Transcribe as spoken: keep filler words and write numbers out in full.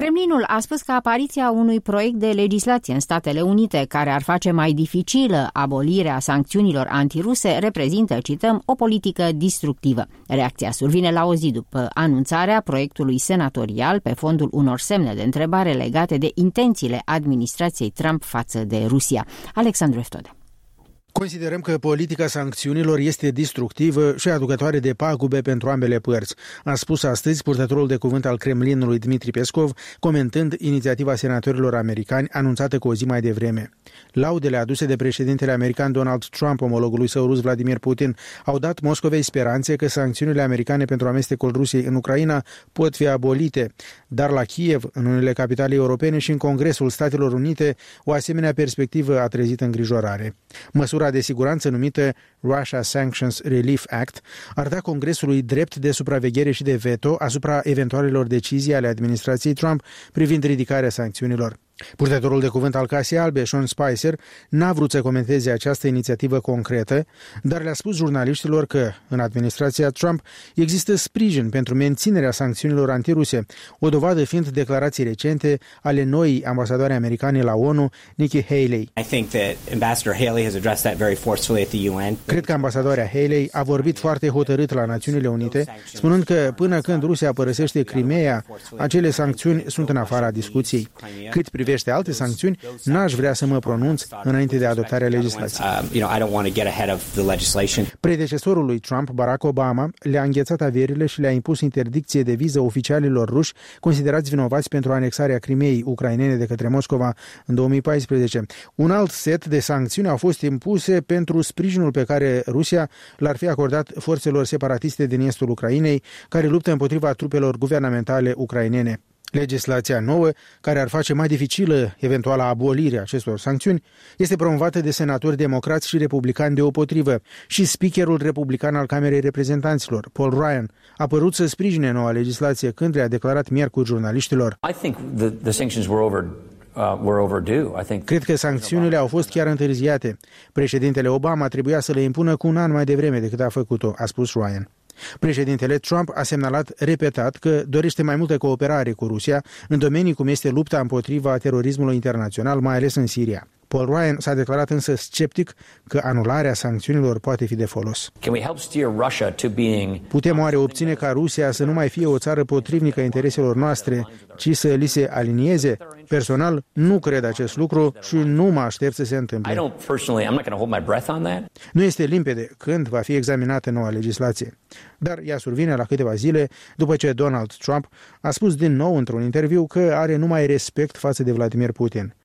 Kremlinul a spus că apariția unui proiect de legislație în Statele Unite care ar face mai dificilă abolirea sancțiunilor antiruse reprezintă, cităm, o politică distructivă. Reacția survine la o zi după anunțarea proiectului senatorial pe fondul unor semne de întrebare legate de intențiile administrației Trump față de Rusia. Alexandru Eftode. Considerăm că politica sancțiunilor este distructivă și aducătoare de pagube pentru ambele părți, a spus astăzi purtătorul de cuvânt al Kremlinului Dmitri Peskov, comentând inițiativa senatorilor americani anunțată cu o zi mai devreme. Laudele aduse de președintele american Donald Trump, omologului său rus Vladimir Putin, au dat Moscovei speranțe că sancțiunile americane pentru amestecul Rusiei în Ucraina pot fi abolite, dar la Kiev, în unele capitale europene și în Congresul Statelor Unite, o asemenea perspectivă a trezit îngrijorare. Măsura de siguranță numită Russia Sanctions Relief Act ar da Congresului drept de supraveghere și de veto asupra eventualelor decizii ale administrației Trump privind ridicarea sancțiunilor. Purtătorul de cuvânt al Casei Albe, Sean Spicer, n-a vrut să comenteze această inițiativă concretă, dar le-a spus jurnaliștilor că, în administrația Trump, există sprijin pentru menținerea sancțiunilor antiruse, o dovadă fiind declarații recente ale noii ambasadoare americane la ONU, Nikki Haley. I think that Ambassador Haley has addressed that very forcefully at the U N. Cred că ambasadoarea Haley a vorbit foarte hotărât la Națiunile Unite, spunând că până când Rusia părăsește Crimea, acele sancțiuni sunt în afara discuției. Cât privește alte sancțiuni, n-aș vrea să mă pronunț înainte de adoptarea legislației. Predecesorul lui Trump, Barack Obama, le-a înghețat averile și le-a impus interdicție de viză oficialilor ruși considerați vinovați pentru anexarea Crimeei ucrainene de către Moscova în două mii paisprezece. Un alt set de sancțiuni au fost impuse pentru sprijinul pe care Rusia l-ar fi acordat forțelor separatiste din estul Ucrainei, care luptă împotriva trupelor guvernamentale ucrainene. Legislația nouă, care ar face mai dificilă eventuala abolire a acestor sancțiuni, este promovată de senatori democrați și republicani deopotrivă și speakerul republican al Camerei Reprezentanților, Paul Ryan, a părut să sprijine noua legislație când le-a declarat miercuri jurnaliștilor. I think the, the sanctions were over. Uh, were overdue. I think... Cred că sancțiunile au fost chiar întârziate. Președintele Obama trebuia să le impună cu un an mai devreme decât a făcut-o, a spus Ryan. Președintele Trump a semnalat repetat că dorește mai multă cooperare cu Rusia în domenii cum este lupta împotriva terorismului internațional, mai ales în Siria. Paul Ryan s-a declarat însă sceptic că anularea sancțiunilor poate fi de folos. Putem oare obține ca Rusia să nu mai fie o țară potrivnică intereselor noastre, ci să li se alinieze? Personal, nu cred acest lucru și nu mă aștept să se întâmple. Nu este limpede când va fi examinată noua legislație, dar ea survine la câteva zile după ce Donald Trump a spus din nou într-un interviu că are numai respect față de Vladimir Putin.